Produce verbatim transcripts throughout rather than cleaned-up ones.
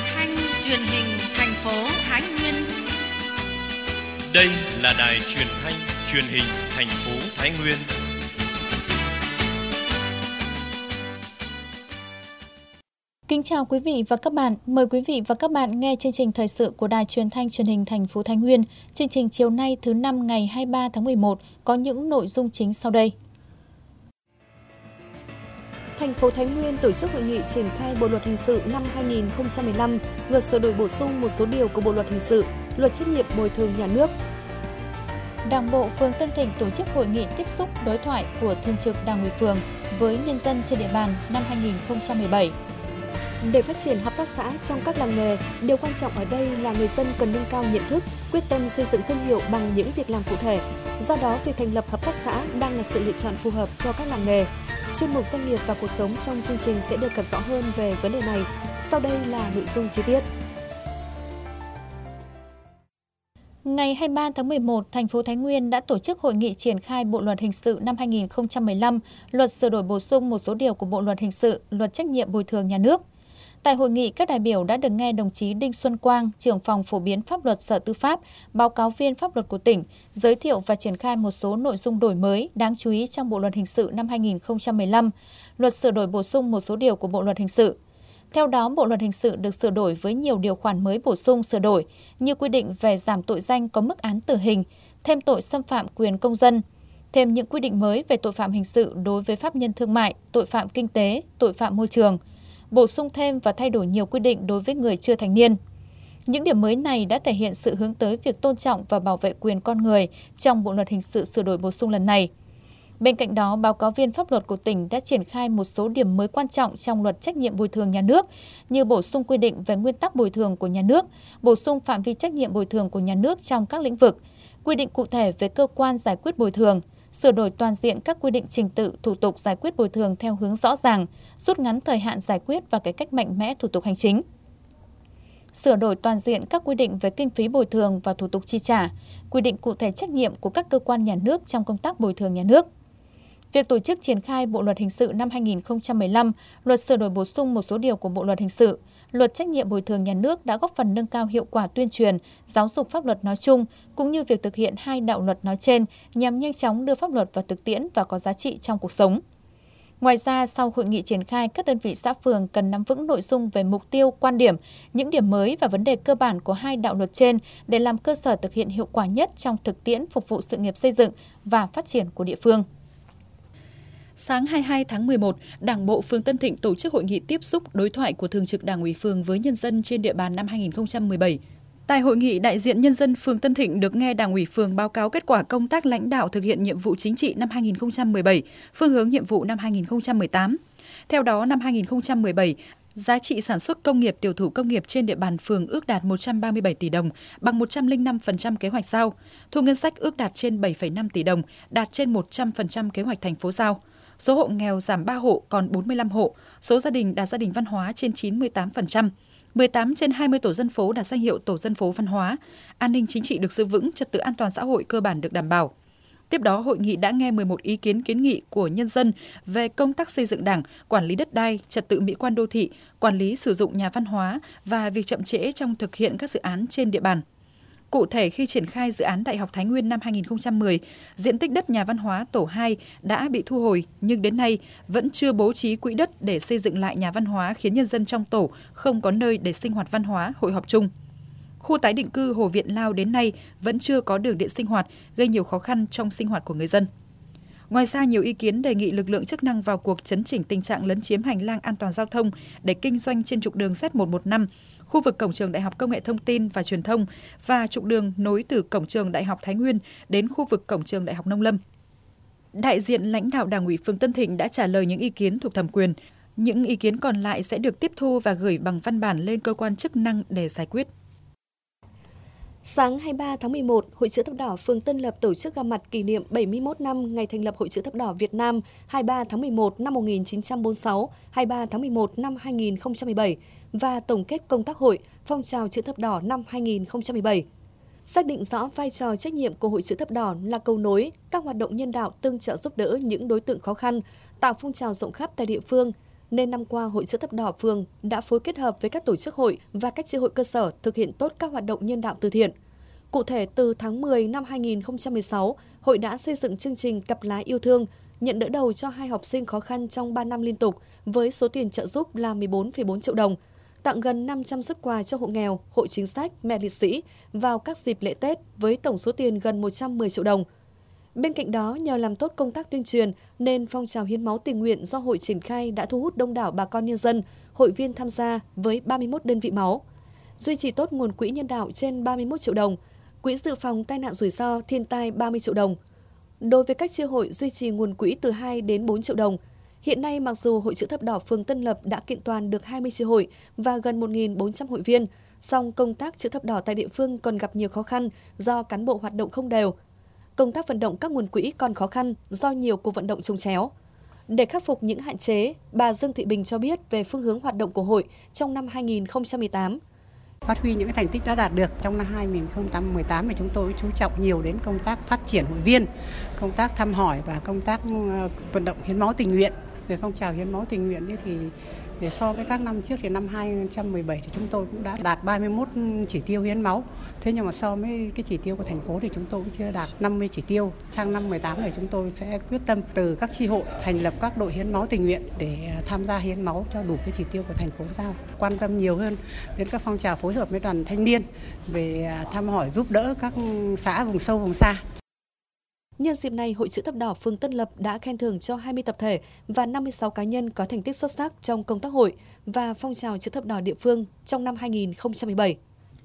thanh truyền hình thành phố Thái Nguyên. Đây là đài truyền thanh truyền hình thành phố Thái Nguyên. Kính chào quý vị và các bạn. Mời quý vị và các bạn nghe chương trình thời sự của đài truyền thanh truyền hình thành phố Thái Nguyên. Chương trình chiều nay thứ năm ngày hai mươi ba tháng mười một có những nội dung chính sau đây. Thành phố Thái Nguyên tổ chức hội nghị triển khai Bộ luật hình sự năm hai nghìn không trăm mười lăm, luật sửa đổi bổ sung một số điều của Bộ luật hình sự, luật trách nhiệm bồi thường nhà nước. Đảng bộ phường Tân Thịnh tổ chức hội nghị tiếp xúc đối thoại của Thường trực Đảng ủy phường với nhân dân trên địa bàn năm hai nghìn không trăm mười bảy. Để phát triển hợp tác xã trong các làng nghề, điều quan trọng ở đây là người dân cần nâng cao nhận thức, quyết tâm xây dựng thương hiệu bằng những việc làm cụ thể. Do đó, việc thành lập hợp tác xã đang là sự lựa chọn phù hợp cho các làng nghề. Chuyên mục Doanh nghiệp và cuộc sống trong chương trình sẽ đề cập rõ hơn về vấn đề này. Sau đây là nội dung chi tiết. Ngày hai mươi ba tháng mười một, thành phố Thái Nguyên đã tổ chức hội nghị triển khai Bộ luật hình sự năm hai nghìn không trăm mười lăm, luật sửa đổi bổ sung một số điều của Bộ luật hình sự, luật trách nhiệm bồi thường nhà nước. Tại hội nghị, các đại biểu đã được nghe đồng chí Đinh Xuân Quang, trưởng phòng phổ biến pháp luật Sở Tư pháp, báo cáo viên pháp luật của tỉnh, giới thiệu và triển khai một số nội dung đổi mới đáng chú ý trong Bộ luật hình sự năm hai nghìn không trăm mười lăm, luật sửa đổi bổ sung một số điều của Bộ luật hình sự. Theo đó, Bộ luật hình sự được sửa đổi với nhiều điều khoản mới bổ sung sửa đổi như quy định về giảm tội danh có mức án tử hình, thêm tội xâm phạm quyền công dân, thêm những quy định mới về tội phạm hình sự đối với pháp nhân thương mại, tội phạm kinh tế, tội phạm môi trường, bổ sung thêm và thay đổi nhiều quy định đối với người chưa thành niên. Những điểm mới này đã thể hiện sự hướng tới việc tôn trọng và bảo vệ quyền con người trong Bộ luật hình sự sửa đổi bổ sung lần này. Bên cạnh đó, báo cáo viên pháp luật của tỉnh đã triển khai một số điểm mới quan trọng trong luật trách nhiệm bồi thường nhà nước như bổ sung quy định về nguyên tắc bồi thường của nhà nước, bổ sung phạm vi trách nhiệm bồi thường của nhà nước trong các lĩnh vực, quy định cụ thể về cơ quan giải quyết bồi thường, sửa đổi toàn diện các quy định trình tự, thủ tục giải quyết bồi thường theo hướng rõ ràng, rút ngắn thời hạn giải quyết và cải cách mạnh mẽ thủ tục hành chính. Sửa đổi toàn diện các quy định về kinh phí bồi thường và thủ tục chi trả, quy định cụ thể trách nhiệm của các cơ quan nhà nước trong công tác bồi thường nhà nước. Việc tổ chức triển khai Bộ luật hình sự năm hai nghìn không trăm mười lăm, luật sửa đổi bổ sung một số điều của Bộ luật hình sự, luật trách nhiệm bồi thường nhà nước đã góp phần nâng cao hiệu quả tuyên truyền, giáo dục pháp luật nói chung, cũng như việc thực hiện hai đạo luật nói trên nhằm nhanh chóng đưa pháp luật vào thực tiễn và có giá trị trong cuộc sống. Ngoài ra, sau hội nghị triển khai, các đơn vị xã phường cần nắm vững nội dung về mục tiêu, quan điểm, những điểm mới và vấn đề cơ bản của hai đạo luật trên để làm cơ sở thực hiện hiệu quả nhất trong thực tiễn phục vụ sự nghiệp xây dựng và phát triển của địa phương. Sáng hai mươi hai tháng mười một, Đảng bộ phường Tân Thịnh tổ chức hội nghị tiếp xúc đối thoại của Thường trực Đảng ủy phường với nhân dân trên địa bàn năm hai nghìn không trăm mười bảy. Tại hội nghị, đại diện nhân dân phường Tân Thịnh được nghe Đảng ủy phường báo cáo kết quả công tác lãnh đạo thực hiện nhiệm vụ chính trị năm hai nghìn không trăm mười bảy, phương hướng nhiệm vụ năm hai nghìn không trăm mười tám. Theo đó, năm hai nghìn không trăm mười bảy, giá trị sản xuất công nghiệp tiểu thủ công nghiệp trên địa bàn phường ước đạt một trăm ba mươi bảy tỷ đồng, bằng một trăm lẻ năm phần trăm kế hoạch giao. Thu ngân sách ước đạt trên bảy phẩy năm tỷ đồng, đạt trên một trăm phần trăm kế hoạch thành phố giao. Số hộ nghèo giảm ba hộ còn bốn mươi lăm hộ, số gia đình đạt gia đình văn hóa trên chín mươi tám phần trăm. mười tám trên hai mươi tổ dân phố đạt danh hiệu tổ dân phố văn hóa, an ninh chính trị được giữ vững, trật tự an toàn xã hội cơ bản được đảm bảo. Tiếp đó, hội nghị đã nghe mười một ý kiến kiến nghị của nhân dân về công tác xây dựng Đảng, quản lý đất đai, trật tự mỹ quan đô thị, quản lý sử dụng nhà văn hóa và việc chậm trễ trong thực hiện các dự án trên địa bàn. Cụ thể, khi triển khai dự án Đại học Thái Nguyên năm hai nghìn không trăm mười, diện tích đất nhà văn hóa tổ hai đã bị thu hồi, nhưng đến nay vẫn chưa bố trí quỹ đất để xây dựng lại nhà văn hóa, khiến nhân dân trong tổ không có nơi để sinh hoạt văn hóa, hội họp chung. Khu tái định cư Hồ Viện Lao đến nay vẫn chưa có đường điện sinh hoạt, gây nhiều khó khăn trong sinh hoạt của người dân. Ngoài ra, nhiều ý kiến đề nghị lực lượng chức năng vào cuộc chấn chỉnh tình trạng lấn chiếm hành lang an toàn giao thông để kinh doanh trên trục đường Z một một năm, khu vực cổng trường Đại học Công nghệ Thông tin và Truyền thông và trục đường nối từ cổng trường Đại học Thái Nguyên đến khu vực cổng trường Đại học Nông Lâm. Đại diện lãnh đạo Đảng ủy phường Tân Thịnh đã trả lời những ý kiến thuộc thẩm quyền. Những ý kiến còn lại sẽ được tiếp thu và gửi bằng văn bản lên cơ quan chức năng để giải quyết. Sáng hai mươi ba tháng mười một, Hội Chữ Thập Đỏ phường Tân Lập tổ chức gặp mặt kỷ niệm bảy mươi mốt năm ngày thành lập Hội Chữ Thập Đỏ Việt Nam hai mươi ba tháng mười một năm một nghìn chín trăm bốn mươi sáu, hai mươi ba tháng mười một năm hai nghìn không trăm mười bảy và tổng kết công tác hội phong trào Chữ Thập Đỏ năm hai nghìn không trăm mười bảy. Xác định rõ vai trò trách nhiệm của Hội Chữ Thập Đỏ là cầu nối các hoạt động nhân đạo tương trợ giúp đỡ những đối tượng khó khăn, tạo phong trào rộng khắp tại địa phương, nên năm qua Hội Chữ Thập Đỏ phường đã phối kết hợp với các tổ chức hội và các chi hội cơ sở thực hiện tốt các hoạt động nhân đạo từ thiện. Cụ thể, từ tháng mười năm hai nghìn không trăm mười sáu, hội đã xây dựng chương trình Cặp lá yêu thương, nhận đỡ đầu cho hai học sinh khó khăn trong ba năm liên tục với số tiền trợ giúp là mười bốn phẩy bốn triệu đồng, tặng gần năm trăm suất quà cho hộ nghèo, hộ chính sách, mẹ liệt sĩ vào các dịp lễ Tết với tổng số tiền gần một trăm mười triệu đồng. Bên cạnh đó, nhờ làm tốt công tác tuyên truyền nên phong trào hiến máu tình nguyện do hội triển khai đã thu hút đông đảo bà con nhân dân, hội viên tham gia với ba mươi mốt đơn vị máu. Duy trì tốt nguồn quỹ nhân đạo trên ba mươi mốt triệu đồng, quỹ dự phòng tai nạn rủi ro thiên tai ba mươi triệu đồng. Đối với các chi hội duy trì nguồn quỹ từ hai đến bốn triệu đồng. Hiện nay, mặc dù Hội Chữ Thập Đỏ phường Tân Lập đã kiện toàn được hai mươi chi hội và gần một nghìn bốn trăm hội viên, song công tác chữ thập đỏ tại địa phương còn gặp nhiều khó khăn do cán bộ hoạt động không đều. Công tác vận động các nguồn quỹ còn khó khăn do nhiều cuộc vận động chồng chéo. Để khắc phục những hạn chế, bà Dương Thị Bình cho biết về phương hướng hoạt động của hội trong năm hai nghìn không trăm mười tám. Phát huy những cái thành tích đã đạt được trong năm hai nghìn không trăm mười tám thì chúng tôi chú trọng nhiều đến công tác phát triển hội viên, công tác thăm hỏi và công tác vận động hiến máu tình nguyện. Về phong trào hiến máu tình nguyện thì để so với các năm trước thì năm hai nghìn không trăm mười bảy thì chúng tôi cũng đã đạt ba mươi mốt chỉ tiêu hiến máu. Thế nhưng mà so với cái chỉ tiêu của thành phố thì chúng tôi cũng chưa đạt năm mươi chỉ tiêu. Sang năm mười tám này chúng tôi sẽ quyết tâm từ các chi hội thành lập các đội hiến máu tình nguyện để tham gia hiến máu cho đủ cái chỉ tiêu của thành phố giao. Quan tâm nhiều hơn đến các phong trào phối hợp với đoàn thanh niên về thăm hỏi giúp đỡ các xã vùng sâu vùng xa. Nhân dịp này, Hội Chữ Thập Đỏ phường Tân Lập đã khen thưởng cho hai mươi tập thể và năm mươi sáu cá nhân có thành tích xuất sắc trong công tác hội và phong trào Chữ Thập Đỏ địa phương trong năm hai nghìn không trăm mười bảy.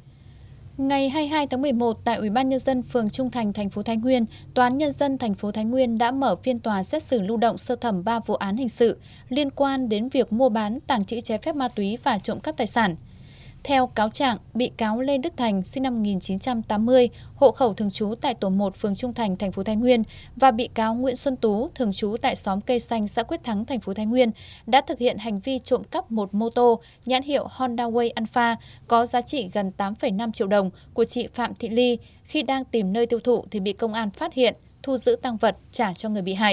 Ngày hai mươi hai tháng mười một, tại Ủy ban Nhân dân phường Trung Thành, thành phố Thái Nguyên, Tòa án Nhân dân thành phố Thái Nguyên đã mở phiên tòa xét xử lưu động sơ thẩm ba vụ án hình sự liên quan đến việc mua bán, tàng trữ trái phép ma túy và trộm cắp tài sản. Theo cáo trạng, bị cáo Lê Đức Thành, sinh năm một nghìn chín trăm tám mươi, hộ khẩu thường trú tại tổ một phường Trung Thành, thành phố Thái Nguyên và bị cáo Nguyễn Xuân Tú, thường trú tại xóm Cây Xanh, xã Quyết Thắng, thành phố Thái Nguyên đã thực hiện hành vi trộm cắp một mô tô nhãn hiệu Honda Way Alpha có giá trị gần tám phẩy năm triệu đồng của chị Phạm Thị Ly. Khi đang tìm nơi tiêu thụ thì bị công an phát hiện, thu giữ tang vật trả cho người bị hại.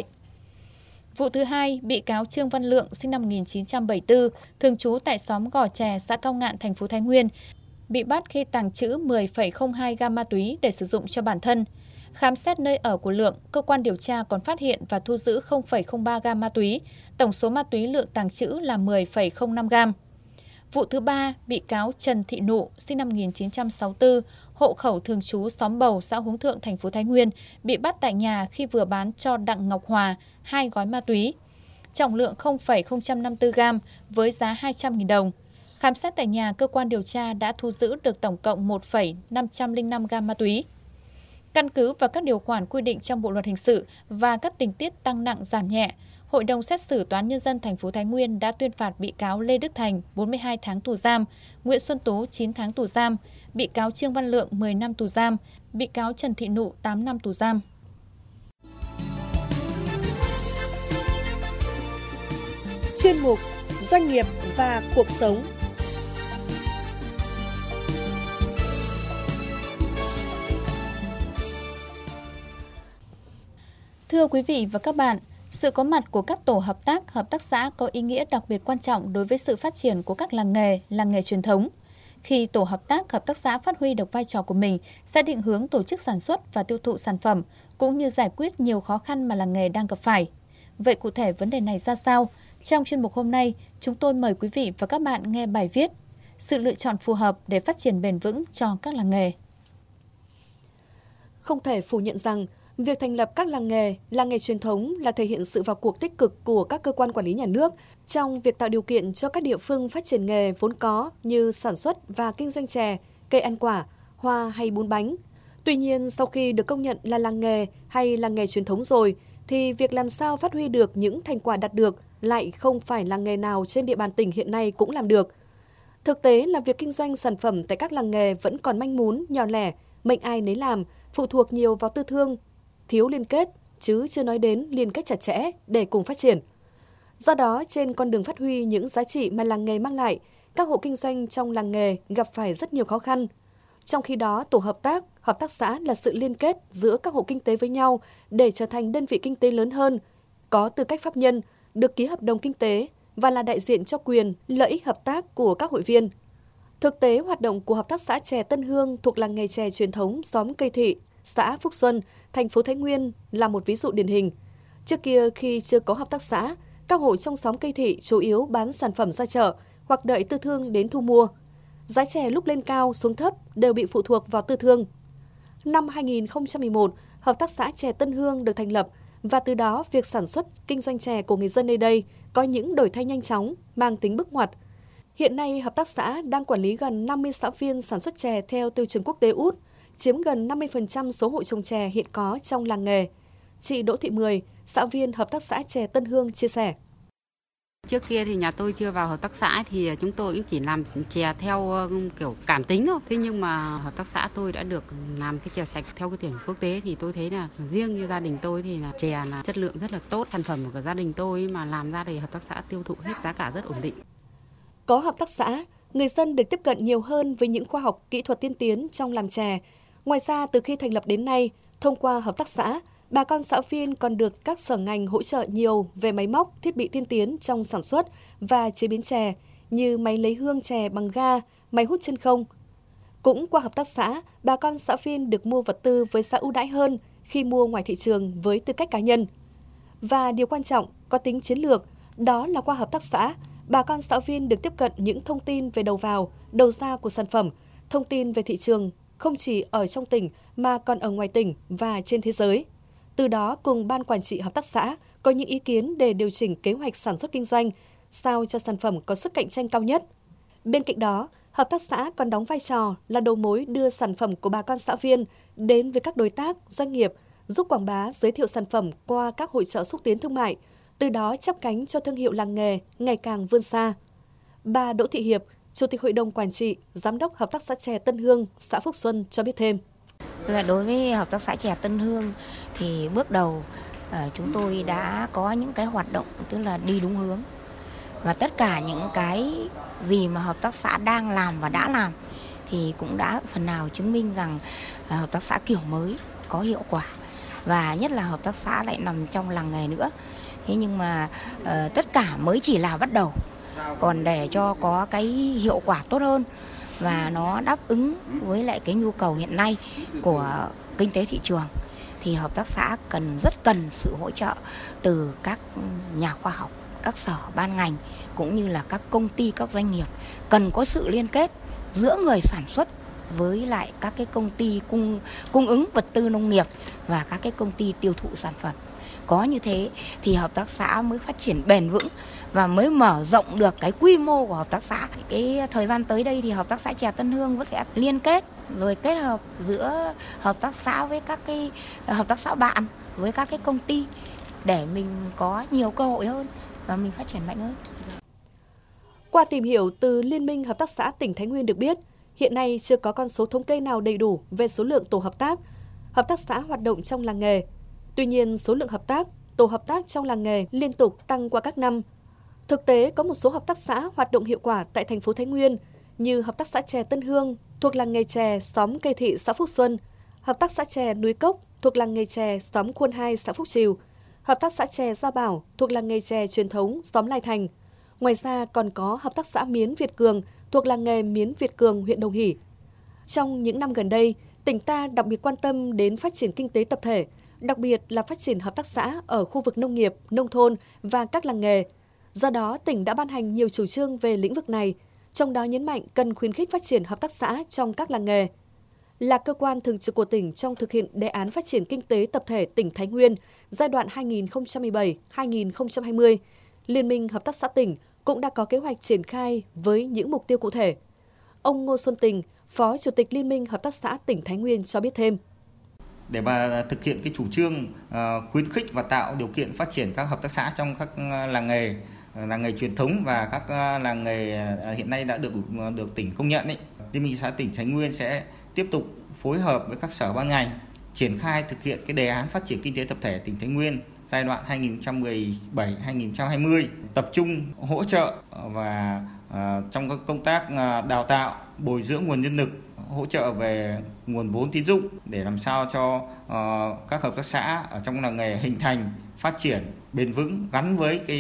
Vụ thứ hai, bị cáo Trương Văn Lượng, sinh năm một nghìn chín trăm bảy mươi tư, thường trú tại xóm Gò Chè, xã Cao Ngạn, thành phố Thái Nguyên, bị bắt khi tàng trữ mười phẩy không hai gam ma túy để sử dụng cho bản thân. Khám xét nơi ở của Lượng, cơ quan điều tra còn phát hiện và thu giữ không phẩy không ba gam ma túy, tổng số ma túy Lượng tàng trữ là mười phẩy không năm gam. Vụ thứ ba, bị cáo Trần Thị Nụ, sinh năm một nghìn chín trăm sáu mươi tư, hộ khẩu thường trú xóm Bầu, xã Hướng Thượng, thành phố Thái Nguyên, bị bắt tại nhà khi vừa bán cho Đặng Ngọc Hòa hai gói ma túy, trọng lượng không phẩy không năm mươi tư gam với giá hai trăm nghìn đồng. Khám xét tại nhà, cơ quan điều tra đã thu giữ được tổng cộng một phẩy năm không năm gam ma túy. Căn cứ vào các điều khoản quy định trong Bộ luật hình sự và các tình tiết tăng nặng giảm nhẹ, Hội đồng xét xử Tòa án Nhân dân thành phố Thái Nguyên đã tuyên phạt bị cáo Lê Đức Thành bốn mươi hai tháng tù giam, Nguyễn Xuân Tú chín tháng tù giam, bị cáo Trương Văn Lượng mười năm tù giam, bị cáo Trần Thị Nụ tám năm tù giam. Chuyên mục Doanh nghiệp và cuộc sống. Thưa quý vị và các bạn, sự có mặt của các tổ hợp tác, hợp tác xã có ý nghĩa đặc biệt quan trọng đối với sự phát triển của các làng nghề, làng nghề truyền thống. Khi tổ hợp tác, hợp tác xã phát huy được vai trò của mình, sẽ định hướng tổ chức sản xuất và tiêu thụ sản phẩm, cũng như giải quyết nhiều khó khăn mà làng nghề đang gặp phải. Vậy cụ thể vấn đề này ra sao? Trong chuyên mục hôm nay, chúng tôi mời quý vị và các bạn nghe bài viết Sự lựa chọn phù hợp để phát triển bền vững cho các làng nghề. Không thể phủ nhận rằng, việc thành lập các làng nghề, làng nghề truyền thống là thể hiện sự vào cuộc tích cực của các cơ quan quản lý nhà nước trong việc tạo điều kiện cho các địa phương phát triển nghề vốn có như sản xuất và kinh doanh chè, cây ăn quả, hoa hay bún bánh. Tuy nhiên, sau khi được công nhận là làng nghề hay làng nghề truyền thống rồi, thì việc làm sao phát huy được những thành quả đạt được lại không phải làng nghề nào trên địa bàn tỉnh hiện nay cũng làm được. Thực tế là việc kinh doanh sản phẩm tại các làng nghề vẫn còn manh mún, nhỏ lẻ, mệnh ai nấy làm, phụ thuộc nhiều vào tư thương, thiếu liên kết, chứ chưa nói đến liên kết chặt chẽ để cùng phát triển. Do đó, trên con đường phát huy những giá trị mà làng nghề mang lại, các hộ kinh doanh trong làng nghề gặp phải rất nhiều khó khăn. Trong khi đó, tổ hợp tác, hợp tác xã là sự liên kết giữa các hộ kinh tế với nhau để trở thành đơn vị kinh tế lớn hơn, có tư cách pháp nhân, được ký hợp đồng kinh tế, và là đại diện cho quyền, lợi ích hợp tác của các hội viên. Thực tế, hoạt động của Hợp tác xã chè Tân Hương thuộc làng nghề chè truyền thống xóm Cây Thị, xã Phúc Xuân, thành phố Thái Nguyên là một ví dụ điển hình. Trước kia, khi chưa có hợp tác xã, các hộ trong xóm Cây Thị chủ yếu bán sản phẩm ra chợ hoặc đợi tư thương đến thu mua. Giá chè lúc lên cao xuống thấp đều bị phụ thuộc vào tư thương. Năm hai nghìn không trăm mười một, Hợp tác xã chè Tân Hương được thành lập và từ đó việc sản xuất, kinh doanh chè của người dân nơi đây có những đổi thay nhanh chóng, mang tính bước ngoặt. Hiện nay, hợp tác xã đang quản lý gần năm mươi xã viên sản xuất chè theo tiêu chuẩn quốc tế u tê, chiếm gần năm mươi phần trăm số hộ trồng chè hiện có trong làng nghề. Chị Đỗ Thị Mười, xã viên Hợp tác xã chè Tân Hương chia sẻ. Trước kia thì nhà tôi chưa vào hợp tác xã thì chúng tôi cũng chỉ làm chè theo kiểu cảm tính thôi. Thế nhưng mà hợp tác xã tôi đã được làm cái chè sạch theo cái tiêu chuẩn quốc tế thì tôi thấy là riêng như gia đình tôi thì là chè là chất lượng rất là tốt. Sản phẩm của gia đình tôi mà làm ra thì hợp tác xã tiêu thụ hết, giá cả rất ổn định. Có hợp tác xã, người dân được tiếp cận nhiều hơn với những khoa học kỹ thuật tiên tiến trong làm chè. Ngoài ra, từ khi thành lập đến nay, thông qua hợp tác xã, bà con xã viên còn được các sở ngành hỗ trợ nhiều về máy móc, thiết bị tiên tiến trong sản xuất và chế biến chè như máy lấy hương chè bằng ga, máy hút chân không. Cũng qua hợp tác xã, bà con xã viên được mua vật tư với giá ưu đãi hơn khi mua ngoài thị trường với tư cách cá nhân. Và điều quan trọng, có tính chiến lược, đó là qua hợp tác xã, bà con xã viên được tiếp cận những thông tin về đầu vào, đầu ra của sản phẩm, thông tin về thị trường, không chỉ ở trong tỉnh mà còn ở ngoài tỉnh và trên thế giới. Từ đó, cùng Ban Quản trị Hợp tác xã có những ý kiến để điều chỉnh kế hoạch sản xuất kinh doanh, sao cho sản phẩm có sức cạnh tranh cao nhất. Bên cạnh đó, Hợp tác xã còn đóng vai trò là đầu mối đưa sản phẩm của bà con xã viên đến với các đối tác, doanh nghiệp, giúp quảng bá, giới thiệu sản phẩm qua các hội chợ xúc tiến thương mại, từ đó chắp cánh cho thương hiệu làng nghề ngày càng vươn xa. Bà Đỗ Thị Hiệp, Chủ tịch Hội đồng Quản trị, Giám đốc Hợp tác xã chè Tân Hương, xã Phúc Xuân cho biết thêm. Là đối với Hợp tác xã chè Tân Hương thì bước đầu chúng tôi đã có những cái hoạt động tức là đi đúng hướng. Và tất cả những cái gì mà hợp tác xã đang làm và đã làm thì cũng đã phần nào chứng minh rằng hợp tác xã kiểu mới có hiệu quả. Và nhất là hợp tác xã lại nằm trong làng nghề nữa. Thế nhưng mà uh, tất cả mới chỉ là bắt đầu. Còn để cho có cái hiệu quả tốt hơn và nó đáp ứng với lại cái nhu cầu hiện nay của kinh tế thị trường thì hợp tác xã cần rất cần sự hỗ trợ từ các nhà khoa học, các sở ban ngành cũng như là các công ty, các doanh nghiệp, cần có sự liên kết giữa người sản xuất với lại các cái công ty cung cung ứng vật tư nông nghiệp và các cái công ty tiêu thụ sản phẩm. Có như thế thì hợp tác xã mới phát triển bền vững và mới mở rộng được cái quy mô của hợp tác xã. Cái thời gian tới đây thì hợp tác xã chè Tân Hương vẫn sẽ liên kết rồi kết hợp giữa hợp tác xã với các cái hợp tác xã bạn với các cái công ty để mình có nhiều cơ hội hơn và mình phát triển mạnh hơn. Qua tìm hiểu từ Liên minh Hợp tác xã tỉnh Thái Nguyên được biết, hiện nay chưa có con số thống kê nào đầy đủ về số lượng tổ hợp tác, hợp tác xã hoạt động trong làng nghề. Tuy nhiên, số lượng hợp tác, tổ hợp tác trong làng nghề liên tục tăng qua các năm. Thực tế, có một số hợp tác xã hoạt động hiệu quả tại thành phố Thái Nguyên như Hợp tác xã chè Tân Hương thuộc làng nghề chè xóm Cây Thị, xã Phúc Xuân, Hợp tác xã chè Núi Cốc thuộc làng nghề chè xóm Khuôn Hai, xã Phúc Trìu, Hợp tác xã chè Gia Bảo thuộc làng nghề chè truyền thống xóm Lai Thành. Ngoài ra còn có Hợp tác xã miến Việt Cường thuộc làng nghề miến Việt Cường, huyện Đồng Hỷ. Trong những năm gần đây, tỉnh ta đặc biệt quan tâm đến phát triển kinh tế tập thể, đặc biệt là phát triển hợp tác xã ở khu vực nông nghiệp, nông thôn và các làng nghề. Do đó, tỉnh đã ban hành nhiều chủ trương về lĩnh vực này, trong đó nhấn mạnh cần khuyến khích phát triển hợp tác xã trong các làng nghề. Là cơ quan thường trực của tỉnh trong thực hiện đề án phát triển kinh tế tập thể tỉnh Thái Nguyên giai đoạn hai nghìn không trăm mười bảy đến hai nghìn không trăm hai mươi, Liên minh Hợp tác xã tỉnh cũng đã có kế hoạch triển khai với những mục tiêu cụ thể. Ông Ngô Xuân Tình, Phó Chủ tịch Liên minh Hợp tác xã tỉnh Thái Nguyên cho biết thêm. Để mà thực hiện cái chủ trương uh, khuyến khích và tạo điều kiện phát triển các hợp tác xã trong các làng nghề, làng nghề truyền thống và các làng nghề hiện nay đã được được tỉnh công nhận ấy, Liên minh Hợp tác xã tỉnh Thái Nguyên sẽ tiếp tục phối hợp với các sở ban ngành triển khai thực hiện cái đề án phát triển kinh tế tập thể tỉnh Thái Nguyên giai đoạn hai nghìn không trăm mười bảy đến hai nghìn không trăm hai mươi, tập trung hỗ trợ và uh, trong các công tác uh, đào tạo, bồi dưỡng nguồn nhân lực, hỗ trợ về nguồn vốn tín dụng để làm sao cho uh, các hợp tác xã ở trong làng nghề hình thành, phát triển bền vững gắn với cái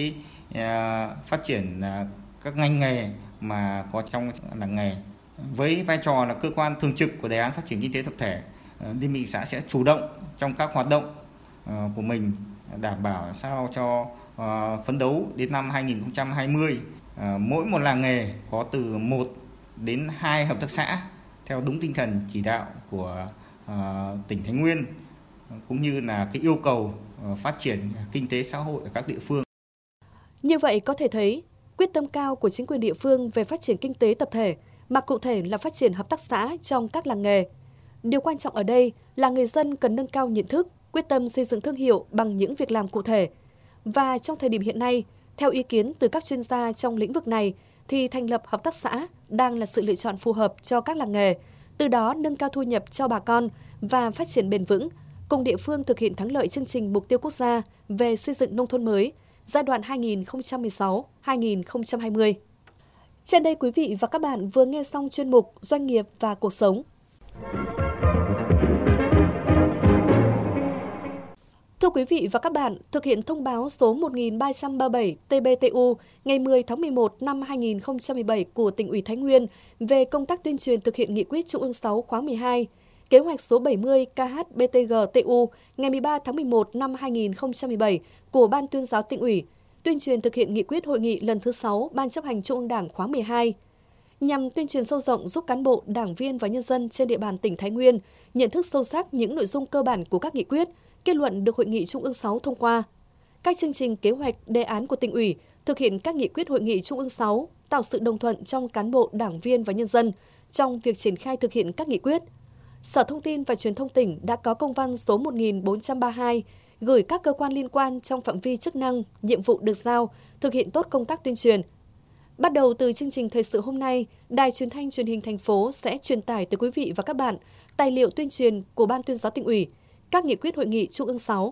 phát triển các ngành nghề mà có trong làng nghề. Với vai trò là cơ quan thường trực của đề án phát triển kinh tế tập thể, Liên minh xã sẽ chủ động trong các hoạt động của mình, đảm bảo sao cho phấn đấu đến năm hai nghìn không trăm hai mươi mỗi một làng nghề có từ một đến hai hợp tác xã theo đúng tinh thần chỉ đạo của tỉnh Thái Nguyên, cũng như là cái yêu cầu phát triển kinh tế xã hội ở các địa phương. Như vậy có thể thấy, quyết tâm cao của chính quyền địa phương về phát triển kinh tế tập thể, mà cụ thể là phát triển hợp tác xã trong các làng nghề. Điều quan trọng ở đây là người dân cần nâng cao nhận thức, quyết tâm xây dựng thương hiệu bằng những việc làm cụ thể. Và trong thời điểm hiện nay, theo ý kiến từ các chuyên gia trong lĩnh vực này, thì thành lập hợp tác xã đang là sự lựa chọn phù hợp cho các làng nghề, từ đó nâng cao thu nhập cho bà con và phát triển bền vững, cùng địa phương thực hiện thắng lợi chương trình mục tiêu quốc gia về xây dựng nông thôn mới giai đoạn hai nghìn không trăm mười sáu đến hai nghìn không trăm hai mươi. Trên đây quý vị và các bạn vừa nghe xong chuyên mục Doanh nghiệp và cuộc sống. Thưa quý vị và các bạn, thực hiện thông báo số một nghìn ba trăm ba mươi bảy T B T U ngày mười tháng mười một năm hai nghìn không trăm mười bảy của Tỉnh ủy Thái Nguyên về công tác tuyên truyền thực hiện nghị quyết Trung ương sáu khóa mười hai, kế hoạch số bảy mươi K H B T G T U ngày mười ba tháng mười một năm hai nghìn không trăm mười bảy của Ban Tuyên giáo Tỉnh ủy, tuyên truyền thực hiện nghị quyết hội nghị lần thứ sáu Ban chấp hành Trung ương Đảng khóa mười hai, nhằm tuyên truyền sâu rộng giúp cán bộ, đảng viên và nhân dân trên địa bàn tỉnh Thái Nguyên nhận thức sâu sắc những nội dung cơ bản của các nghị quyết, kết luận được Hội nghị Trung ương sáu thông qua. Các chương trình kế hoạch, đề án của Tỉnh ủy thực hiện các nghị quyết Hội nghị Trung ương sáu, tạo sự đồng thuận trong cán bộ, đảng viên và nhân dân trong việc triển khai thực hiện các nghị quyết. Sở Thông tin và Truyền thông tỉnh đã có công văn số một nghìn bốn trăm ba mươi hai gửi các cơ quan liên quan trong phạm vi chức năng, nhiệm vụ được giao, thực hiện tốt công tác tuyên truyền. Bắt đầu từ chương trình thời sự hôm nay, Đài Truyền thanh Truyền hình thành phố sẽ truyền tải tới quý vị và các bạn tài liệu tuyên truyền của Ban Tuyên giáo Tỉnh ủy, các nghị quyết Hội nghị Trung ương sáu.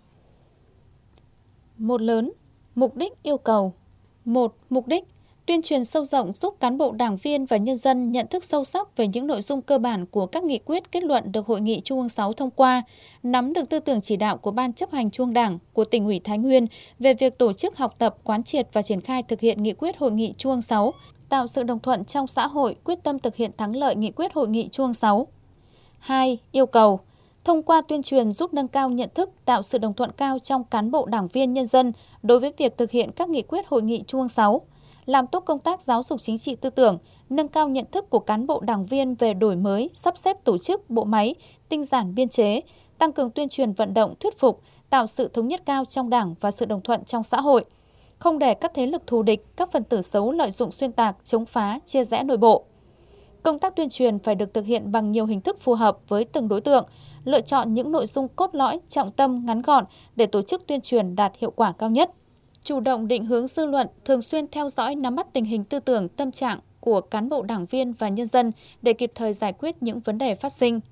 Một lớn, mục đích yêu cầu. Một, mục đích tuyên truyền sâu rộng giúp cán bộ, đảng viên và nhân dân nhận thức sâu sắc về những nội dung cơ bản của các nghị quyết, kết luận được Hội nghị Trung ương sáu thông qua, nắm được tư tưởng chỉ đạo của Ban chấp hành Trung ương Đảng, của Tỉnh ủy Thái Nguyên về việc tổ chức học tập, quán triệt và triển khai thực hiện nghị quyết Hội nghị Trung ương sáu, tạo sự đồng thuận trong xã hội, quyết tâm thực hiện thắng lợi nghị quyết Hội nghị Trung ương sáu. Hai, yêu cầu thông qua tuyên truyền giúp nâng cao nhận thức, tạo sự đồng thuận cao trong cán bộ, đảng viên, nhân dân đối với việc thực hiện các nghị quyết Hội nghị Trung ương sáu, làm tốt công tác giáo dục chính trị tư tưởng, nâng cao nhận thức của cán bộ, đảng viên về đổi mới, sắp xếp tổ chức, bộ máy, tinh giản biên chế, tăng cường tuyên truyền vận động, thuyết phục, tạo sự thống nhất cao trong Đảng và sự đồng thuận trong xã hội, không để các thế lực thù địch, các phần tử xấu lợi dụng xuyên tạc, chống phá, chia rẽ nội bộ. Công tác tuyên truyền phải được thực hiện bằng nhiều hình thức phù hợp với từng đối tượng, lựa chọn những nội dung cốt lõi, trọng tâm, ngắn gọn để tổ chức tuyên truyền đạt hiệu quả cao nhất. Chủ động định hướng dư luận, thường xuyên theo dõi, nắm bắt tình hình tư tưởng, tâm trạng của cán bộ, đảng viên và nhân dân để kịp thời giải quyết những vấn đề phát sinh.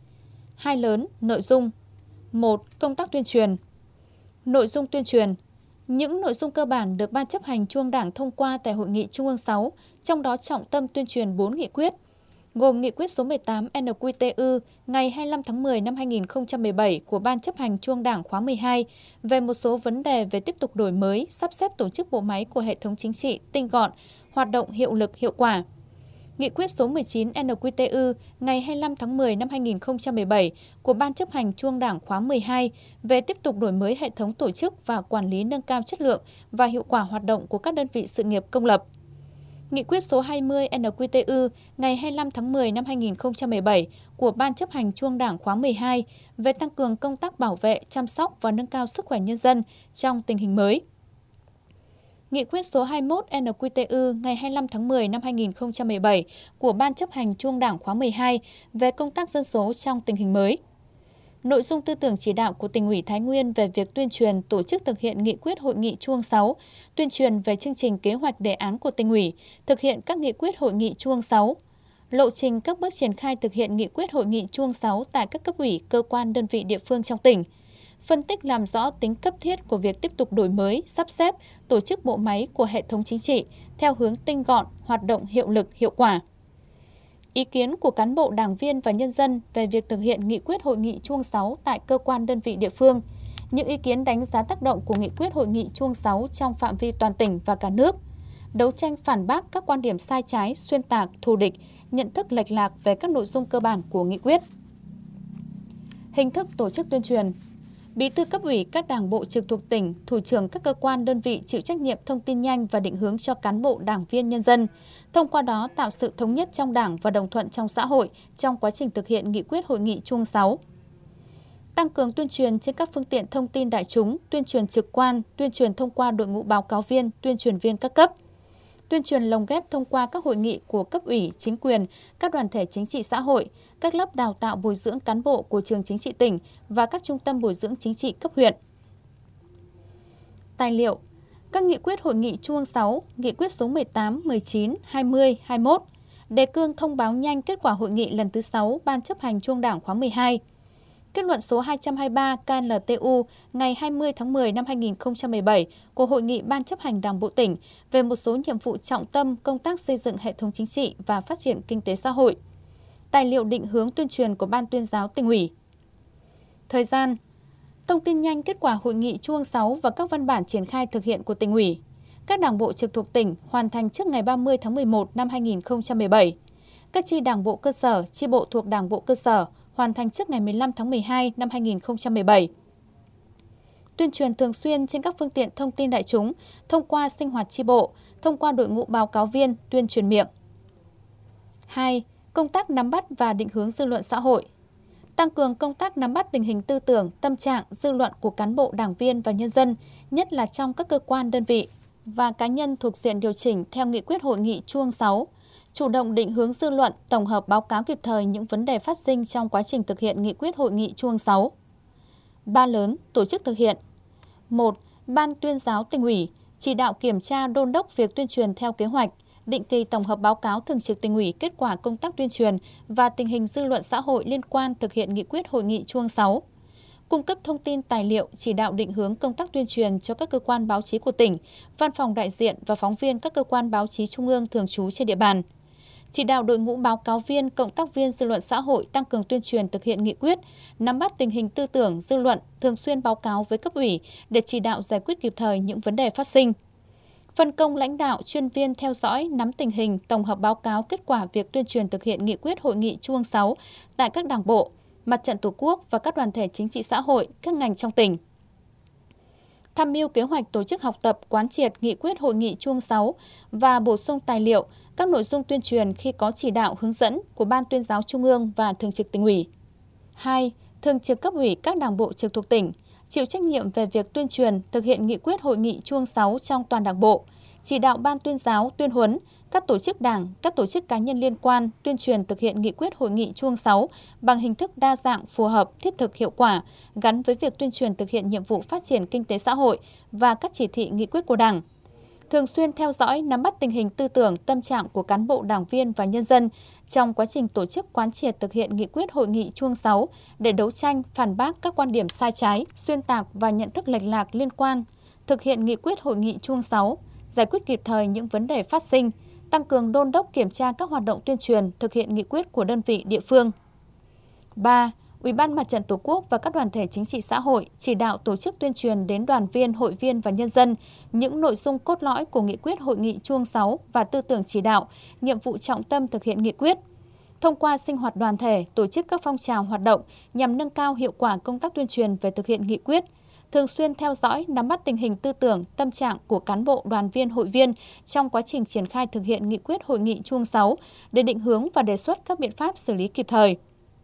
Hai lớn, nội dung. Một, công tác tuyên truyền. Nội dung tuyên truyền. Những nội dung cơ bản được Ban chấp hành Trung ương Đảng thông qua tại Hội nghị Trung ương sáu, trong đó trọng tâm tuyên truyền bốn nghị quyết, gồm nghị quyết số mười tám N Q T U ngày hai mươi lăm tháng mười năm hai nghìn không trăm mười bảy của Ban chấp hành Trung ương Đảng khóa mười hai về một số vấn đề về tiếp tục đổi mới, sắp xếp tổ chức bộ máy của hệ thống chính trị tinh gọn, hoạt động hiệu lực hiệu quả. Nghị quyết số mười chín N Q T U ngày hai mươi lăm tháng mười năm hai nghìn không trăm mười bảy của Ban chấp hành Trung ương Đảng khóa mười hai về tiếp tục đổi mới hệ thống tổ chức và quản lý, nâng cao chất lượng và hiệu quả hoạt động của các đơn vị sự nghiệp công lập. Nghị quyết số hai mươi N Q T U ngày hai mươi lăm tháng mười năm hai nghìn không trăm mười bảy của Ban chấp hành Trung ương Đảng khóa mười hai về tăng cường công tác bảo vệ, chăm sóc và nâng cao sức khỏe nhân dân trong tình hình mới. Nghị quyết số hai mươi mốt N Q T U ngày hai mươi lăm tháng mười năm hai nghìn không trăm mười bảy của Ban chấp hành Trung ương Đảng khóa mười hai về công tác dân số trong tình hình mới. Nội dung tư tưởng chỉ đạo của Tỉnh ủy Thái Nguyên về việc tuyên truyền tổ chức thực hiện nghị quyết Hội nghị Trung ương sáu, tuyên truyền về chương trình kế hoạch đề án của Tỉnh ủy, thực hiện các nghị quyết Hội nghị Trung ương sáu, lộ trình các bước triển khai thực hiện nghị quyết Hội nghị Trung ương sáu tại các cấp ủy, cơ quan, đơn vị địa phương trong tỉnh, phân tích làm rõ tính cấp thiết của việc tiếp tục đổi mới, sắp xếp, tổ chức bộ máy của hệ thống chính trị theo hướng tinh gọn, hoạt động hiệu lực, hiệu quả. Ý kiến của cán bộ, đảng viên và nhân dân về việc thực hiện nghị quyết Hội nghị Trung ương sáu tại cơ quan, đơn vị địa phương, những ý kiến đánh giá tác động của nghị quyết hội nghị Chuông sáu trong phạm vi toàn tỉnh và cả nước, đấu tranh phản bác các quan điểm sai trái, xuyên tạc, thù địch, nhận thức lệch lạc về các nội dung cơ bản của nghị quyết. Hình thức tổ chức tuyên truyền. Bí thư cấp ủy các đảng bộ trực thuộc tỉnh, thủ trưởng các cơ quan đơn vị chịu trách nhiệm thông tin nhanh và định hướng cho cán bộ, đảng viên, nhân dân, thông qua đó tạo sự thống nhất trong Đảng và đồng thuận trong xã hội trong quá trình thực hiện nghị quyết hội nghị Chuông sáu. Tăng cường tuyên truyền trên các phương tiện thông tin đại chúng, tuyên truyền trực quan, tuyên truyền thông qua đội ngũ báo cáo viên, tuyên truyền viên các cấp. Tuyên truyền lồng ghép thông qua các hội nghị của cấp ủy, chính quyền, các đoàn thể chính trị xã hội, các lớp đào tạo bồi dưỡng cán bộ của trường chính trị tỉnh và các trung tâm bồi dưỡng chính trị cấp huyện. Tài liệu. Các nghị quyết hội nghị Chuông sáu, nghị quyết số mười tám, mười chín, hai mươi, hai mươi mốt, đề cương thông báo nhanh kết quả hội nghị lần thứ sáu Ban chấp hành Trung Đảng khóa mười hai. Kết luận số hai trăm hai mươi ba K L T U ngày hai mươi tháng mười năm hai nghìn không trăm mười bảy của Hội nghị Ban chấp hành Đảng bộ tỉnh về một số nhiệm vụ trọng tâm công tác xây dựng hệ thống chính trị và phát triển kinh tế xã hội. Tài liệu định hướng tuyên truyền của Ban tuyên giáo Tỉnh ủy. Thời gian. Thông tin nhanh kết quả hội nghị Chuông sáu và các văn bản triển khai thực hiện của Tỉnh ủy. Các đảng bộ trực thuộc tỉnh hoàn thành trước ngày ba mươi tháng mười một năm hai nghìn không trăm mười bảy. Các chi đảng bộ cơ sở, chi bộ thuộc đảng bộ cơ sở hoàn thành trước ngày mười lăm tháng mười hai năm hai nghìn không trăm mười bảy. Tuyên truyền thường xuyên trên các phương tiện thông tin đại chúng, thông qua sinh hoạt chi bộ, thông qua đội ngũ báo cáo viên, tuyên truyền miệng. hai. Công tác nắm bắt và định hướng dư luận xã hội. Tăng cường công tác nắm bắt tình hình tư tưởng, tâm trạng, dư luận của cán bộ, đảng viên và nhân dân, nhất là trong các cơ quan đơn vị và cá nhân thuộc diện điều chỉnh theo nghị quyết hội nghị Chuông sáu. Chủ động định hướng dư luận, tổng hợp báo cáo kịp thời những vấn đề phát sinh trong quá trình thực hiện nghị quyết hội nghị Chuông sáu. Ba lớn, tổ chức thực hiện. một. Ban tuyên giáo Tỉnh ủy, chỉ đạo kiểm tra đôn đốc việc tuyên truyền theo kế hoạch, định kỳ tổng hợp báo cáo Thường trực Tỉnh ủy kết quả công tác tuyên truyền và tình hình dư luận xã hội liên quan thực hiện nghị quyết hội nghị Chuông sáu. Cung cấp thông tin tài liệu, chỉ đạo định hướng công tác tuyên truyền cho các cơ quan báo chí của tỉnh, văn phòng đại diện và phóng viên các cơ quan báo chí trung ương thường trú trên địa bàn. Chỉ đạo đội ngũ báo cáo viên, cộng tác viên dư luận xã hội tăng cường tuyên truyền thực hiện nghị quyết, nắm bắt tình hình tư tưởng, dư luận, thường xuyên báo cáo với cấp ủy để chỉ đạo giải quyết kịp thời những vấn đề phát sinh. Phân công lãnh đạo, chuyên viên theo dõi, nắm tình hình, tổng hợp báo cáo kết quả việc tuyên truyền thực hiện nghị quyết hội nghị Chuông sáu tại các đảng bộ, Mặt trận Tổ quốc và các đoàn thể chính trị xã hội, các ngành trong tỉnh. Tham mưu kế hoạch tổ chức học tập, quán triệt nghị quyết hội nghị Chuông sáu và bổ sung tài liệu, các nội dung tuyên truyền khi có chỉ đạo hướng dẫn của Ban tuyên giáo Trung ương và Thường trực Tỉnh ủy. hai. Thường trực cấp ủy các đảng bộ trực thuộc tỉnh, chịu trách nhiệm về việc tuyên truyền, thực hiện nghị quyết hội nghị Chuông sáu trong toàn đảng bộ, chỉ đạo Ban tuyên giáo, tuyên huấn, các tổ chức đảng, các tổ chức cá nhân liên quan tuyên truyền thực hiện nghị quyết hội nghị Chuông sáu bằng hình thức đa dạng, phù hợp, thiết thực, hiệu quả, gắn với việc tuyên truyền thực hiện nhiệm vụ phát triển kinh tế xã hội và các chỉ thị nghị quyết của Đảng. Thường xuyên theo dõi, nắm bắt tình hình tư tưởng, tâm trạng của cán bộ, đảng viên và nhân dân trong quá trình tổ chức quán triệt thực hiện nghị quyết hội nghị Chuông sáu để đấu tranh, phản bác các quan điểm sai trái, xuyên tạc và nhận thức lệch lạc liên quan, thực hiện nghị quyết hội nghị Chuông sáu, giải quyết kịp thời những vấn đề phát sinh, tăng cường đôn đốc kiểm tra các hoạt động tuyên truyền, thực hiện nghị quyết của đơn vị địa phương. ba. Ủy ban Mặt trận Tổ quốc và các đoàn thể chính trị xã hội chỉ đạo tổ chức tuyên truyền đến đoàn viên, hội viên và nhân dân những nội dung cốt lõi của nghị quyết hội nghị Chuông sáu và tư tưởng chỉ đạo, nhiệm vụ trọng tâm thực hiện nghị quyết. Thông qua sinh hoạt đoàn thể, tổ chức các phong trào hoạt động nhằm nâng cao hiệu quả công tác tuyên truyền về thực hiện nghị quyết, thường xuyên theo dõi, nắm bắt tình hình tư tưởng, tâm trạng của cán bộ, đoàn viên, hội viên trong quá trình triển khai thực hiện nghị quyết hội nghị Chuông sáu để định hướng và đề xuất các biện pháp xử lý kịp thời.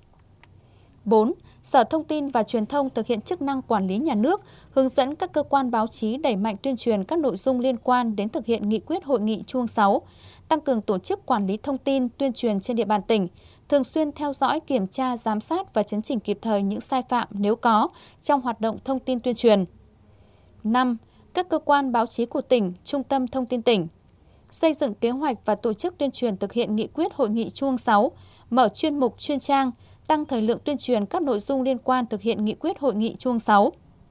bốn. Sở Thông tin và Truyền thông thực hiện chức năng quản lý nhà nước, hướng dẫn các cơ quan báo chí đẩy mạnh tuyên truyền các nội dung liên quan đến thực hiện nghị quyết hội nghị Chuông sáu, tăng cường tổ chức quản lý thông tin, tuyên truyền trên địa bàn tỉnh, thường xuyên theo dõi, kiểm tra, giám sát và chấn chỉnh kịp thời những sai phạm nếu có trong hoạt động thông tin tuyên truyền. năm. Các cơ quan báo chí của tỉnh, Trung tâm Thông tin tỉnh xây dựng kế hoạch và tổ chức tuyên truyền thực hiện nghị quyết hội nghị Chuông sáu, mở chuyên mục, chuyên trang, tăng thời lượng tuyên truyền các nội dung liên quan thực hiện nghị quyết hội nghị Chuông sáu.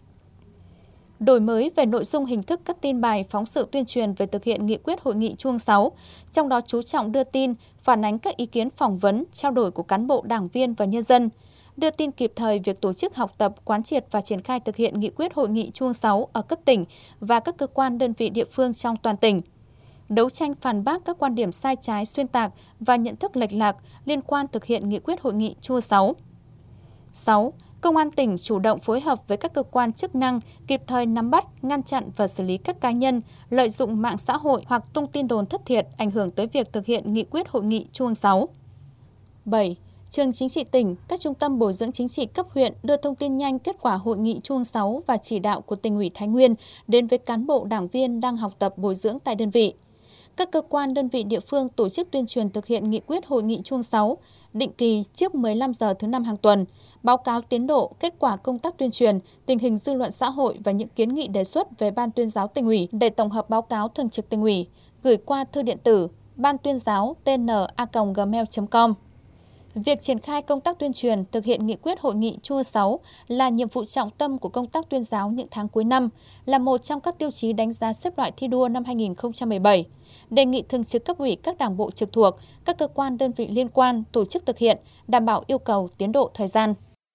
Đổi mới về nội dung, hình thức các tin bài, phóng sự tuyên truyền về thực hiện nghị quyết hội nghị Chuông sáu, trong đó chú trọng đưa tin, phản ánh các ý kiến phỏng vấn, trao đổi của cán bộ, đảng viên và nhân dân, đưa tin kịp thời việc tổ chức học tập, quán triệt và triển khai thực hiện nghị quyết Hội nghị Trung ương sáu ở cấp tỉnh và các cơ quan đơn vị địa phương trong toàn tỉnh. Đấu tranh phản bác các quan điểm sai trái, xuyên tạc và nhận thức lệch lạc liên quan thực hiện nghị quyết Hội nghị Trung ương sáu. sáu. Công an tỉnh chủ động phối hợp với các cơ quan chức năng, kịp thời nắm bắt, ngăn chặn và xử lý các cá nhân lợi dụng mạng xã hội hoặc tung tin đồn thất thiệt ảnh hưởng tới việc thực hiện nghị quyết Hội nghị Trung ương sáu. bảy. Trường Chính trị tỉnh, các trung tâm bồi dưỡng chính trị cấp huyện đưa thông tin nhanh kết quả Hội nghị Trung ương sáu và chỉ đạo của Tỉnh ủy Thái Nguyên đến với cán bộ đảng viên đang học tập bồi dưỡng tại đơn vị. Các cơ quan đơn vị địa phương tổ chức tuyên truyền thực hiện nghị quyết Hội nghị Trung ương sáu, định kỳ trước mười lăm giờ thứ năm hàng tuần, báo cáo tiến độ, kết quả công tác tuyên truyền, tình hình dư luận xã hội và những kiến nghị đề xuất về Ban Tuyên giáo Tỉnh ủy để tổng hợp báo cáo Thường trực Tỉnh ủy, gửi qua thư điện tử ban tuyên giáo t n a còng gmail chấm com. Việc triển khai công tác tuyên truyền thực hiện nghị quyết Hội nghị Trung ương sáu là nhiệm vụ trọng tâm của công tác tuyên giáo những tháng cuối năm, là một trong các tiêu chí đánh giá xếp loại thi đua năm hai nghìn không trăm mười bảy. Đề nghị Thường trực cấp ủy các đảng bộ trực thuộc, các cơ quan đơn vị liên quan tổ chức thực hiện, đảm bảo yêu cầu tiến độ thời gian.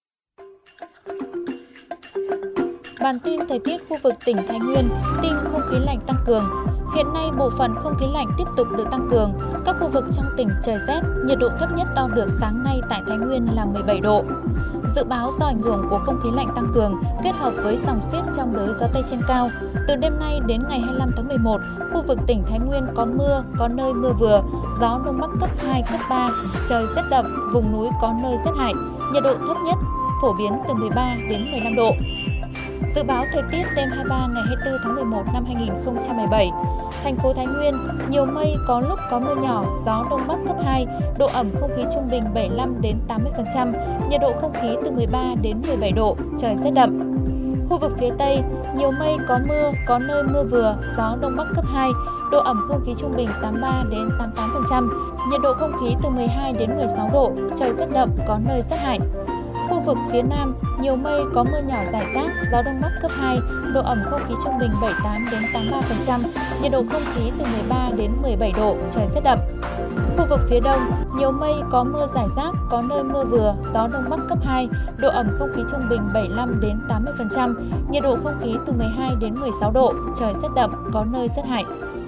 Bản tin thời tiết khu vực tỉnh Thái Nguyên, tin không khí lạnh tăng cường. Hiện nay, bộ phận không khí lạnh tiếp tục được tăng cường. Các khu vực trong tỉnh trời rét, nhiệt độ thấp nhất đo được sáng nay tại Thái Nguyên là mười bảy độ. Dự báo do ảnh hưởng của không khí lạnh tăng cường kết hợp với dòng xiết trong đới gió Tây trên cao, từ đêm nay đến ngày hai mươi lăm tháng mười một, khu vực tỉnh Thái Nguyên có mưa, có nơi mưa vừa, gió Đông Bắc cấp hai, cấp ba, trời rét đậm, vùng núi có nơi rét hại, nhiệt độ thấp nhất phổ biến từ mười ba đến mười lăm độ. Dự báo thời tiết đêm hai mươi ba ngày hai mươi tư tháng mười một năm hai nghìn không trăm mười bảy. Thành phố Thái Nguyên, nhiều mây, có lúc có mưa nhỏ, gió Đông Bắc cấp hai, độ ẩm không khí trung bình bảy mươi lăm đến tám mươi phần trăm, nhiệt độ không khí từ mười ba đến mười bảy độ, trời rét đậm. Khu vực phía Tây, nhiều mây, có mưa, có nơi mưa vừa, gió Đông Bắc cấp hai, độ ẩm không khí trung bình tám mươi ba đến tám mươi tám phần trăm, nhiệt độ không khí từ mười hai đến mười sáu độ, trời rét đậm, có nơi rét hại. Khu vực phía Nam, nhiều mây, có mưa nhỏ rải rác, gió Đông Bắc cấp hai, độ ẩm không khí trung bình bảy mươi tám đến tám mươi ba phần trăm, nhiệt độ không khí từ mười ba đến mười bảy độ, trời rét đậm. Khu vực phía Đông, nhiều mây, có mưa rải rác, có nơi mưa vừa, gió Đông Bắc cấp hai, độ ẩm không khí trung bình bảy mươi lăm đến tám mươi phần trăm, nhiệt độ không khí từ mười hai đến mười sáu độ, trời rét đậm, có nơi rét hại.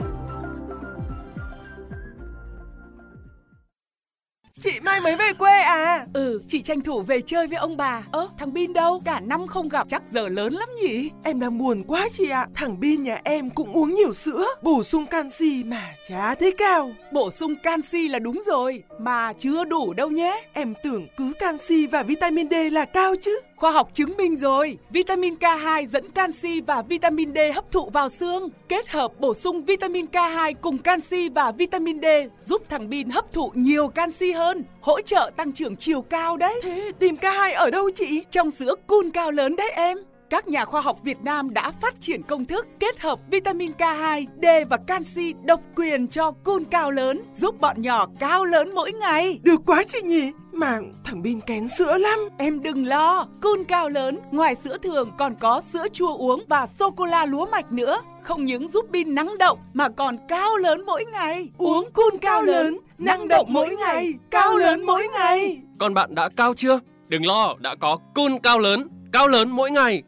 Chị mai mới về quê à? Ừ, chị tranh thủ về chơi với ông bà. Ơ, thằng Bin đâu? Cả năm không gặp, chắc giờ lớn lắm nhỉ? Em đang buồn quá chị ạ. Thằng Bin nhà em cũng uống nhiều sữa, bổ sung canxi mà chả thấy cao. Bổ sung canxi là đúng rồi, mà chưa đủ đâu nhé. Em tưởng cứ canxi và vitamin D là cao chứ. Khoa học chứng minh rồi, vitamin K hai dẫn canxi và vitamin D hấp thụ vào xương. Kết hợp bổ sung vitamin K hai cùng canxi và vitamin D giúp thằng Bin hấp thụ nhiều canxi hơn, hỗ trợ tăng trưởng chiều cao đấy. Thế tìm K hai ở đâu chị? Trong sữa Cool Cao Lớn đấy em. Các nhà khoa học Việt Nam đã phát triển công thức kết hợp vitamin K hai, D và canxi độc quyền cho Cool Cao Lớn, giúp bọn nhỏ cao lớn mỗi ngày. Được quá chị nhỉ? Mà thằng Bin kén sữa lắm. Em đừng lo, Cool Cao Lớn ngoài sữa thường còn có sữa chua uống và sô-cô-la lúa mạch nữa. Không những giúp Bin năng động mà còn cao lớn mỗi ngày. Uống Cool Cao Lớn, năng động mỗi ngày, cao lớn mỗi ngày. Còn bạn đã cao chưa? Đừng lo, đã có Cool Cao Lớn, cao lớn mỗi ngày.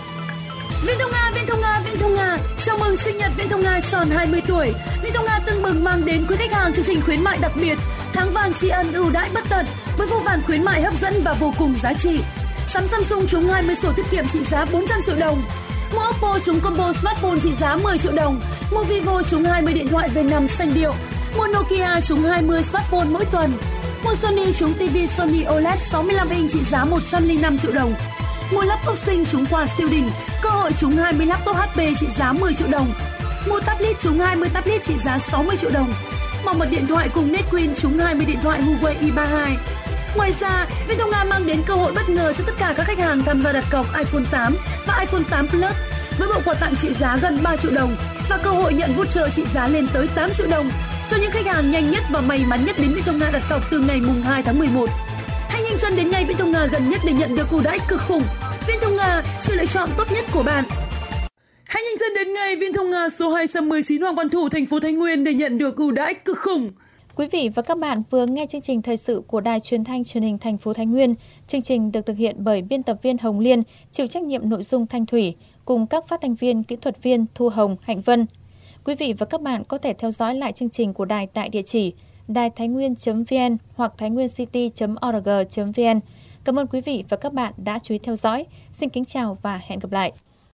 Viên Thông Nga, Viên Thông Nga, Viên Thông Nga, chào mừng sinh nhật Viên Thông Nga tròn hai mươi tuổi. Viên Thông Nga tưng bừng mang đến quý khách hàng chương trình khuyến mại đặc biệt, tháng vàng tri ân ưu đãi bất tận với vô vàn khuyến mại hấp dẫn và vô cùng giá trị. Sắm Samsung trúng hai mươi sổ tiết kiệm trị giá bốn trăm triệu đồng. Mua Oppo trúng combo smartphone trị giá mười triệu đồng. Mua Vivo trúng hai mươi điện thoại về nằm xanh điệu. Mua Nokia trúng hai mươi smartphone mỗi tuần. Mua Sony trúng ti vi Sony ô lét sáu mươi lăm inch trị giá một trăm lẻ năm triệu đồng. Mua laptop sinh trúng quà siêu đỉnh, cơ hội trúng hai mươi laptop hát pê trị giá mười triệu đồng. Mua tablet trúng hai mươi tablet trị giá sáu mươi triệu đồng. Bảo mật điện thoại cùng Netwin trúng hai mươi điện thoại Huawei i ba hai. Ngoài ra, Viên Thông Nga mang đến cơ hội bất ngờ cho tất cả các khách hàng tham gia đặt cọc iPhone tám và iPhone tám Plus với bộ quà tặng trị giá gần ba triệu đồng và cơ hội nhận voucher trị giá lên tới tám triệu đồng cho những khách hàng nhanh nhất và may mắn nhất đến Viên Thông Nga đặt cọc từ ngày mùng hai tháng mười một. Hãy nhanh chân đến ngay Viên Thông Nga gần nhất để nhận được ưu đãi cực khủng. Viên Thông Nga, sự lựa chọn tốt nhất của bạn. Hãy nhanh chân đến ngay Viên Thông Nga số hai trăm mười chín Hoàng Văn Thụ, thành phố Thái Nguyên để nhận được ưu đãi cực khủng. Quý vị và các bạn vừa nghe chương trình thời sự của Đài Truyền thanh Truyền hình thành phố Thái Nguyên. Chương trình được thực hiện bởi biên tập viên Hồng Liên, chịu trách nhiệm nội dung Thanh Thủy, cùng các phát thanh viên, kỹ thuật viên Thu Hồng, Hạnh Vân. Quý vị và các bạn có thể theo dõi lại chương trình của đài tại địa chỉ đài thái nguyên chấm vn hoặc thái nguyên city chấm org chấm vn. Cảm ơn quý vị và các bạn đã chú ý theo dõi. Xin kính chào và hẹn gặp lại.